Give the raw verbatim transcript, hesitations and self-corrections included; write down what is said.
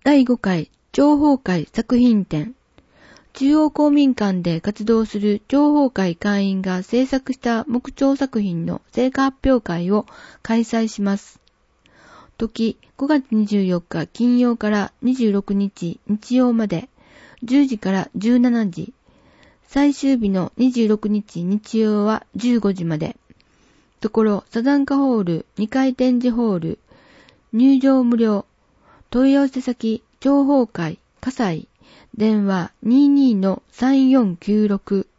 だいごかい諜報会作品展。中央公民館で活動する諜報会会員が制作した木彫作品の成果発表会を開催します。時ごがつにじゅうよっか金曜からにじゅうろくにち日曜までじゅうじからじゅうしちじ。最終日のにじゅうろくにち日曜はじゅうごじまで。ところサザンカホールにかい展示ホール。入場無料。問い合わせ先諜報会葛西。電話 にじゅうにのさんよんきゅうろく